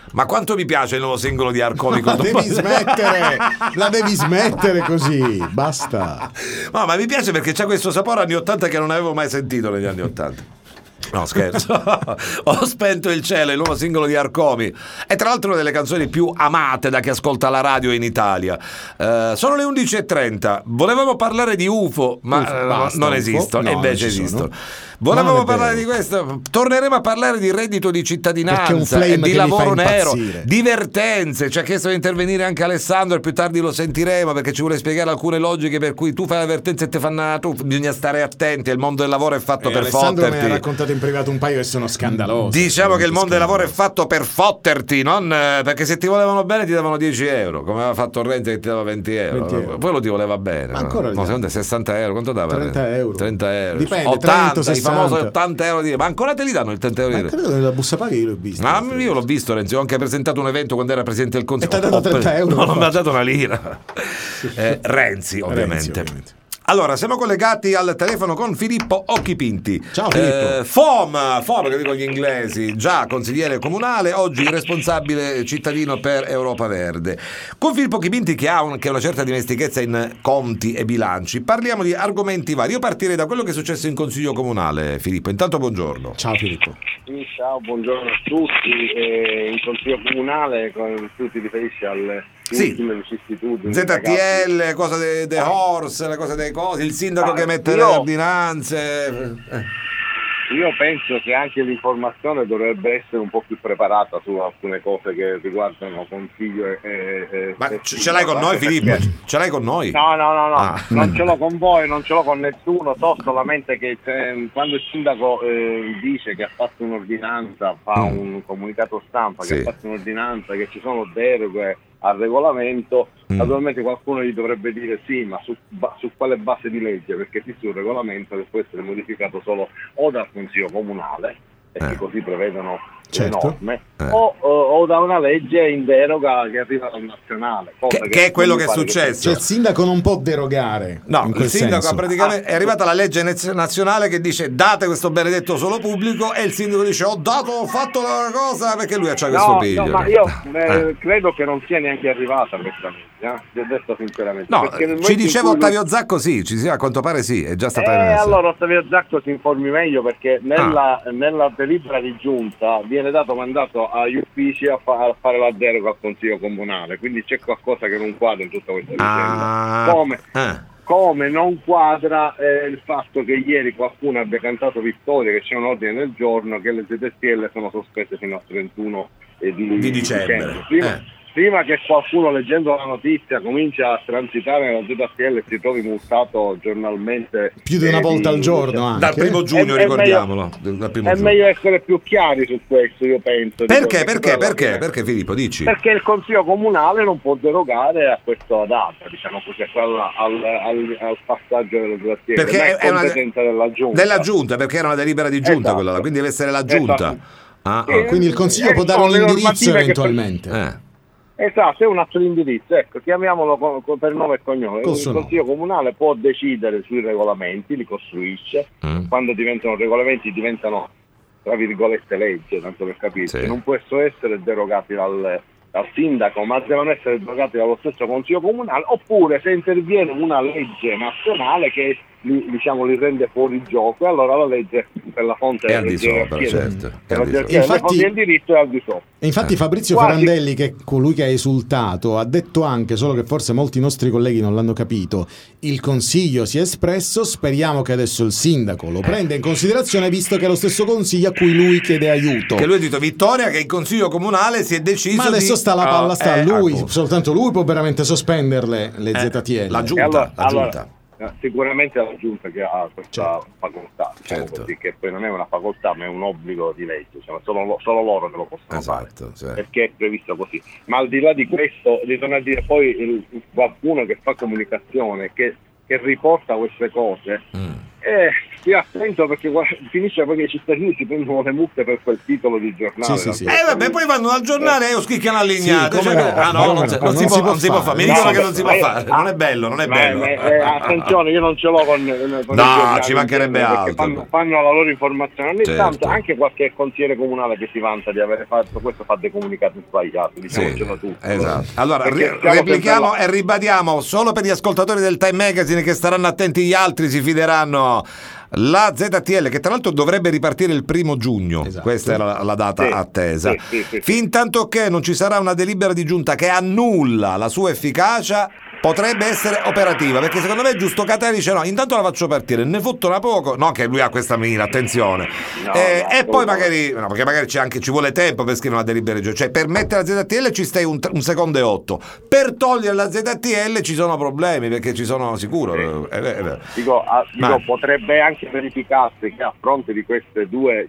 Ma quanto mi piace il nuovo singolo di Arcomico. La devi smettere così, basta. No, ma mi piace perché c'ha questo sapore anni 80 che non avevo mai sentito negli anni 80. No, scherzo. Ho spento il cielo, il nuovo singolo di Arcomi. È tra l'altro una delle canzoni più amate da chi ascolta la radio in Italia. Sono le 11:30. Volevamo parlare di UFO, ma non esistono, e invece esistono. Volevamo parlare di questo. Torneremo a parlare di reddito di cittadinanza e di lavoro nero, divertenze. Ci ha chiesto di intervenire anche Alessandro e più tardi lo sentiremo perché ci vuole spiegare alcune logiche per cui tu fai la vertenza e te fanno tu. Bisogna stare attenti, il mondo del lavoro è fatto per Alessandro fotterti. mi ha raccontato in privato un paio che sono scandalosi. Diciamo che il mondo del lavoro è fatto per fotterti, non perché se ti volevano bene ti davano 10 euro, come aveva fatto Renzi che ti dava 20 euro. Poi lo ti voleva bene. Ma ancora no, secondo te 60 euro, quanto dava? 30 euro. 30 euro. Dipende, 80, 30, 60. I famosi 80 euro di... Ma ancora te li danno il 30 euro? Ma credo che nella busta paga io l'ho visto. Ma io l'ho visto, Renzi, ho anche presentato un evento quando era presidente del Consiglio. E ti ha dato 30 euro? No, non mi ha dato una lira. Renzi, ovviamente. Allora, siamo collegati al telefono con Filippo Occhipinti. Ciao Filippo. FOM che dicono gli inglesi, già consigliere comunale, oggi responsabile cittadino per Europa Verde. Con Filippo Occhipinti che ha una certa dimestichezza in conti e bilanci, parliamo di argomenti vari. Io partirei da quello che è successo in Consiglio Comunale, Filippo. Intanto buongiorno. Ciao Filippo. Ciao, buongiorno a tutti. In Consiglio Comunale, tu ti riferisci alle ultime vicissitudini. ZTL, cosa dei horse, le cose dei cosi, il sindaco che mette le ordinanze. Io penso che anche l'informazione dovrebbe essere un po' più preparata su alcune cose che riguardano Consiglio Ma ce l'hai con noi, Filippo? Ce l'hai con noi? No, non ce l'ho con voi, non ce l'ho con nessuno, so solamente che quando il sindaco dice che ha fatto un'ordinanza, fa un comunicato stampa, che ha fatto un'ordinanza, che ci sono deroghe al regolamento, naturalmente qualcuno gli dovrebbe dire sì, ma su quale base di legge, perché esiste un regolamento che può essere modificato solo o dal Consiglio Comunale, perché così prevedono le norme, o da una legge in deroga che arriva dal nazionale, che è quello che è successo. Cioè il sindaco non può derogare. No, il sindaco praticamente è arrivata la legge nazionale che dice date questo benedetto solo pubblico, e il sindaco dice ho fatto la cosa perché lui ha questo piglio. No, ma io credo che non sia neanche arrivata questa legge, ti ho detto sinceramente. No, ci diceva Ottavio Zacco a quanto pare è già stata emessa. Allora Ottavio Zacco si informi meglio, perché nella delibera di giunta viene dato mandato agli uffici a fare la deroga al Consiglio Comunale, quindi c'è qualcosa che non quadra in tutta questa vicenda. Come non quadra il fatto che ieri qualcuno abbia cantato vittoria, che c'è un ordine del giorno che le ZTL sono sospese fino al 31 di dicembre. Prima che qualcuno, leggendo la notizia, comincia a transitare nella ZTL e si trovi multato giornalmente più di una volta al giorno anche. Dal 1 giugno, ricordiamolo. È meglio essere più chiari su questo, io penso. Perché Filippo, dici? Perché il Consiglio Comunale non può derogare a questa data, diciamo così, al passaggio delle ZTL. Perché è competenza della giunta, perché era una delibera di giunta, quella là, quindi deve essere la giunta. Quindi il Consiglio può dare un indirizzo eventualmente. Esatto, è un atto di indirizzo, chiamiamolo per nome e cognome. Il Consiglio Comunale può decidere sui regolamenti, li costruisce, quando diventano regolamenti diventano tra virgolette legge, tanto per capirci, non possono essere derogati dal sindaco, ma devono essere derogati dallo stesso Consiglio Comunale, oppure se interviene una legge nazionale che li rende fuori gioco, e allora la legge per la fonte è al di sopra, certo. Infatti il diritto è al di sopra. Infatti Fabrizio Farandelli, che è colui che ha esultato, ha detto anche, solo che forse molti nostri colleghi non l'hanno capito, il Consiglio si è espresso, speriamo che adesso il sindaco lo prenda in considerazione, visto che è lo stesso Consiglio a cui lui chiede aiuto. Che lui ha detto vittoria, che il Consiglio Comunale si è deciso. Ma adesso sta la palla sta a lui, soltanto lui può veramente sospenderle le ZTL. La giunta. Sicuramente la giunta che ha questa facoltà, così, che poi non è una facoltà ma è un obbligo di legge, solo loro che lo possono fare, perché è previsto così. Ma al di là di questo, bisogna dire poi qualcuno che fa comunicazione, che riporta queste cose, Stia attento perché finisce poi che i cittadini si prendono le multe per quel titolo di giornale. Sì. Vabbè, poi vanno al giornale e schicchiano allignate. Sì, non si può fare. Mi dicono che non si può fare. Non è bello, non è bello. Attenzione, io non ce l'ho con no, ci mancherebbe altro. Fanno la loro informazione. Ogni Certo. tanto anche qualche consigliere comunale che si vanta di avere fatto questo fa dei comunicati sbagliati, diciamocelo tutti. Esatto. Allora, Perché replichiamo e ribadiamo solo per gli ascoltatori del Time Magazine che staranno attenti, gli altri si fideranno. La ZTL, che tra l'altro dovrebbe ripartire il 1 giugno, esatto. Questa era la data attesa. Sì. Fin tanto che non ci sarà una delibera di giunta che annulla la sua efficacia, potrebbe essere operativa, perché secondo me Giustocatè dice no, intanto la faccio partire, ne fottono poco, no che lui ha questa mira, attenzione, e poi magari, no, perché magari ci vuole tempo per scrivere una delibera di giunta, cioè per mettere la ZTL ci stai un secondo e 8, per togliere la ZTL ci sono problemi, perché ci sono sicuro. Dico, potrebbe anche verificarsi che a fronte di queste due,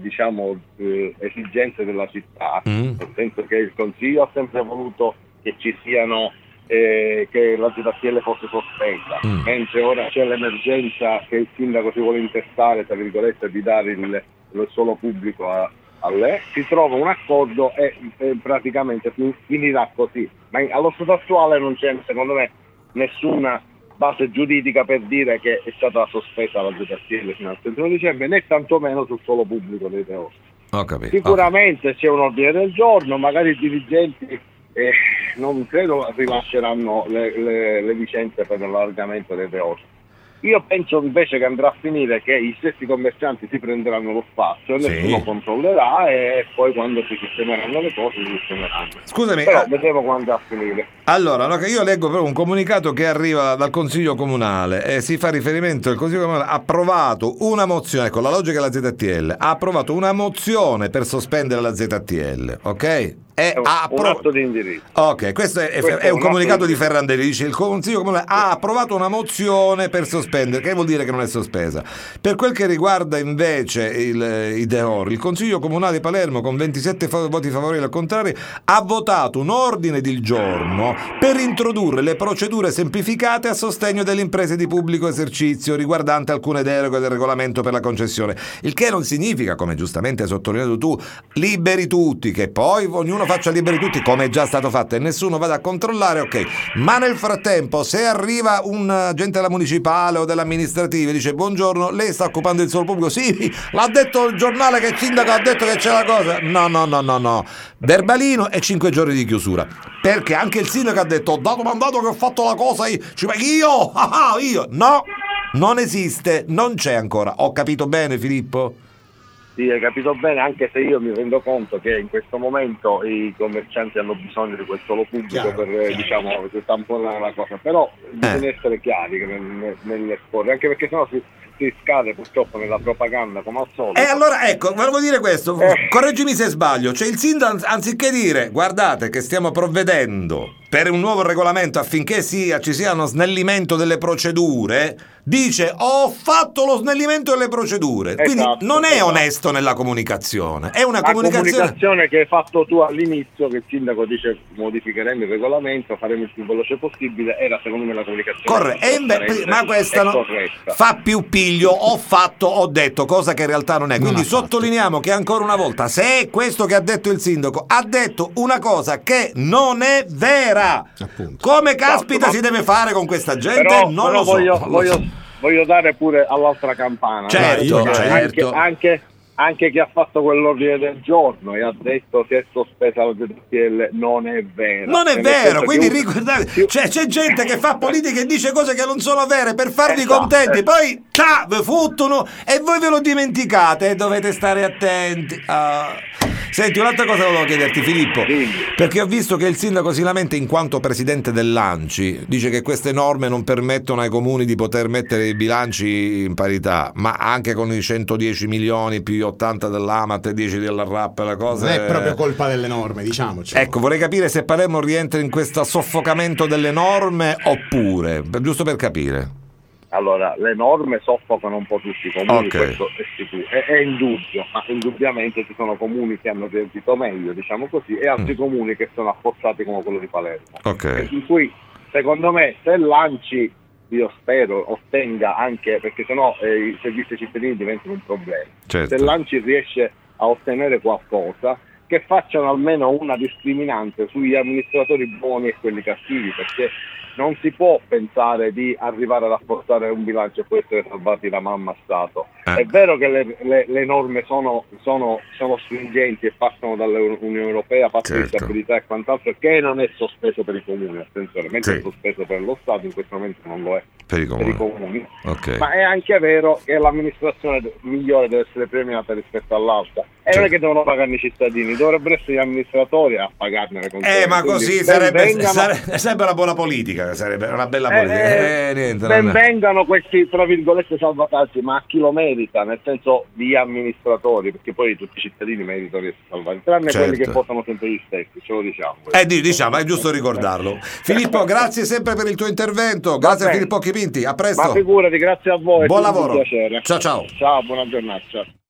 esigenze della città, nel senso che il Consiglio ha sempre voluto che ci siano che la ZTL fosse sospesa, mentre ora c'è l'emergenza che il sindaco si vuole intestare, tra virgolette, di dare il suolo pubblico a lei, si trova un accordo e praticamente finirà così, ma allo stato attuale non c'è, secondo me, nessuna base giuridica per dire che è stata sospesa la ZTL fino al 31 dicembre, né tantomeno sul suolo pubblico dei Teori. Ho capito. Sicuramente c'è un ordine del giorno, magari i dirigenti non credo rilasceranno le licenze per l'allargamento dei Teori. Io penso invece che andrà a finire che i stessi commercianti si prenderanno lo spazio e nessuno controllerà, e poi quando si sistemeranno le cose si sistemeranno. Scusami, però vedremo quando a finire. Allora, no, che io leggo però un comunicato che arriva dal Consiglio Comunale e si fa riferimento, il Consiglio Comunale ha approvato una mozione, con la logica della ZTL, ha approvato una mozione per sospendere la ZTL, ok? È un atto di indirizzo. Ok, questo è un comunicato di Ferrandelli, dice il Consiglio Comunale ha approvato una mozione per sospendere, che vuol dire che non è sospesa. Per quel che riguarda invece i Deor, il Consiglio Comunale di Palermo con 27 voti favorevoli al contrario ha votato un ordine del giorno per introdurre le procedure semplificate a sostegno delle imprese di pubblico esercizio riguardante alcune deroghe del regolamento per la concessione, il che non significa, come giustamente hai sottolineato tu, liberi tutti, che poi ognuno faccia liberi tutti come è già stato fatto e nessuno vada a controllare, ok, ma nel frattempo se arriva un agente della municipale o dell'amministrativa e dice buongiorno, lei sta occupando il suolo pubblico, sì, l'ha detto il giornale che il sindaco ha detto che c'è la cosa, no, verbalino e 5 giorni di chiusura, perché anche il sindaco ha detto ho dato mandato che ho fatto la cosa io, no, non esiste, non c'è ancora. Ho capito bene, Filippo? Sì, hai capito bene, anche se io mi rendo conto che in questo momento i commercianti hanno bisogno di quel solo pubblico per tamponare la cosa, però bisogna essere chiari nell'esporre, anche perché sennò si scade purtroppo nella propaganda come al solito. E allora ecco, volevo dire questo, correggimi se sbaglio, cioè il sindaco anziché dire guardate che stiamo provvedendo per un nuovo regolamento affinché ci sia uno snellimento delle procedure, dice ho fatto lo snellimento delle procedure, quindi non è onesto nella comunicazione, è una comunicazione che hai fatto tu all'inizio, che il sindaco dice modificheremo il regolamento, faremo il più veloce possibile, era secondo me la comunicazione corretta, ma questa non fa più piglio, ho detto, cosa che in realtà non è, quindi sottolineiamo che ancora una volta, se è questo che ha detto il sindaco, ha detto una cosa che non è vera. Appunto. Come caspita si deve fare con questa gente? Però, non lo so. Voglio dare pure all'altra campana. Certo. Anche chi ha fatto quell'ordine del giorno e ha detto si è sospesa la ZTL, non è vero. Non è vero, quindi ricordate, c'è gente che fa politica e dice cose che non sono vere per farvi contenti, poi vi fottono e voi ve lo dimenticate e dovete stare attenti. Senti, un'altra cosa volevo chiederti, Filippo, perché ho visto che il sindaco si lamenta in quanto presidente dell'ANCI, dice che queste norme non permettono ai comuni di poter mettere i bilanci in parità, ma anche con i 110 milioni più 80 dell'AMAT e 10 della RAP, la cosa non è proprio colpa delle norme, diciamoci. Ecco, vorrei capire se Palermo rientra in questo soffocamento delle norme oppure, giusto per capire. Allora, le norme soffocano un po' tutti i comuni, questo è sicuro, è indubbio, ma indubbiamente ci sono comuni che hanno reagito meglio, diciamo così, e altri comuni che sono affossati come quello di Palermo. In cui, secondo me, se lanci io spero ottenga anche, perché sennò i servizi ai cittadini diventano un problema. Certo. Se l'ANCI riesce a ottenere qualcosa, che facciano almeno una discriminante sugli amministratori buoni e quelli cattivi, perché non si può pensare di arrivare ad apportare un bilancio e poi essere salvati da mamma Stato. È vero che le norme sono stringenti e passano dall'Unione Europea, patto di stabilità e quant'altro, che non è sospeso per i comuni, attenzione, mentre è sospeso per lo Stato, in questo momento non lo è per i comuni. Okay. Ma è anche vero che l'amministrazione migliore deve essere premiata rispetto all'altra. E non è che devono pagarne i cittadini, dovrebbero essere gli amministratori a pagarne le conseguenze. Ma così sarebbe una buona politica, sarebbe una bella politica. Ben vengano questi, tra virgolette, salvataggi, ma a chi lo merita, nel senso gli amministratori, perché poi tutti i cittadini meritano di essere salvati, tranne quelli che votano sempre gli stessi, ce lo diciamo. Diciamo, è giusto ricordarlo. Filippo, grazie sempre per il tuo intervento, grazie a Filippo Chipinti, a presto. Ma figurati, grazie a voi. Buon lavoro. Un piacere. Ciao. Ciao, buona giornata. Ciao.